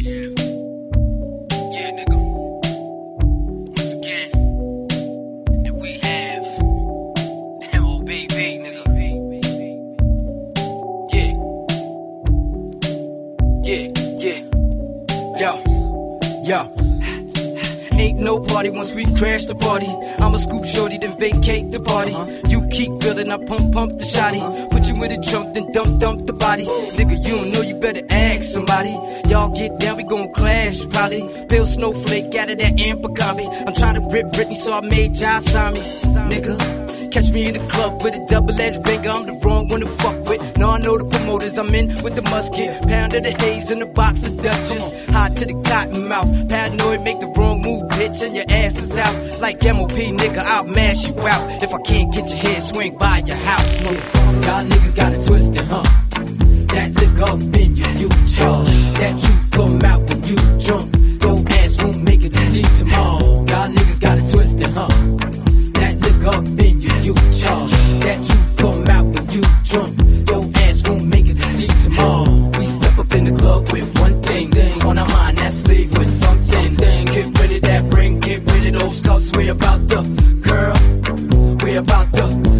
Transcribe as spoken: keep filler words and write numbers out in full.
Yeah. Yeah, nigga. Once again. And we have M O B B, nigga. Yeah. Yeah, yeah. Yo. Yo. Ain't no party once we crash the party. I'ma scoop shorty, then vacate the party. Uh-huh. You keep building, I pump, pump the shotty. Uh-huh. Put you in a trunk, then dump, dump the body. Nigga, you don't know, you better ask somebody. Y'all get down, we gon' clash, probably. Bill Snowflake out of that Ampagami. I'm tryna rip Britney, so I made John sign me. Nigga, catch me in the club with a double-edged banger. I'm the wrong one to fuck with. Now I know the promoters, I'm in with the musket. Pound of the haze in a box of Dutchess. Hot to the cotton mouth. Paranoid, make the wrong move, bitch, and your ass is out. Like M O P, nigga, I'll mash you out. If I can't get your head, swing by your house. Y'all niggas got it twisted, huh? That lick up in you, you charge. That truth come out when you drunk. Your ass won't make it to see tomorrow. Y'all niggas got it twisted, huh? That lick up in you, you charge. That truth come out when you drunk. Your ass won't make it to see tomorrow. We step up in the club with one thing, thing on our mind, that's leave with something. Thing. Get rid of that ring, get rid of those cuffs. We about the girl, we about the